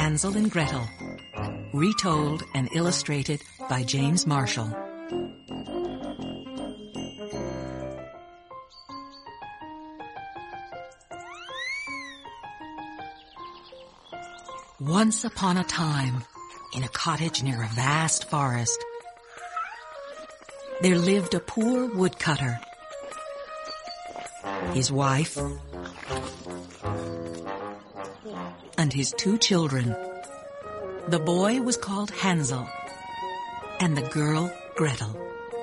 Hansel and Gretel, retold and illustrated by James Marshall. Once upon a time, in a cottage near a vast forest, there lived a poor woodcutter. His wife and his 2 children. The boy was called Hansel, and the girl Gretel.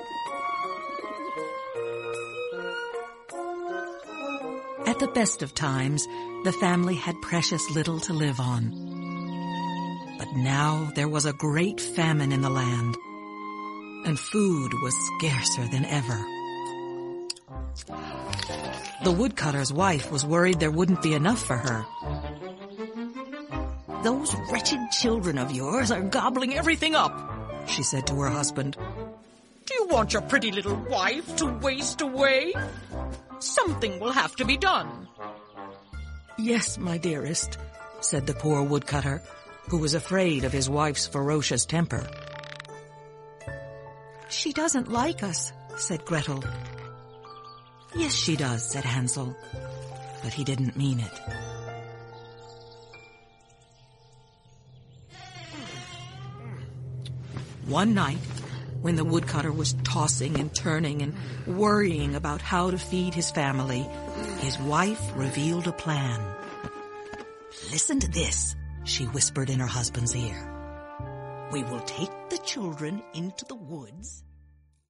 At the best of times, the family had precious little to live on. But now there was a great famine in the land, and food was scarcer than ever. The woodcutter's wife was worried there wouldn't be enough for her. "Those wretched children of yours are gobbling everything up," she said to her husband. "Do you want your pretty little wife to waste away? Something will have to be done." "Yes, my dearest," said the poor woodcutter, who was afraid of his wife's ferocious temper. "She doesn't like us," said Gretel. "Yes, she does," said Hansel, but he didn't mean it. One night, when the woodcutter was tossing and turning and worrying about how to feed his family, his wife revealed a plan. "Listen to this," she whispered in her husband's ear. "We will take the children into the woods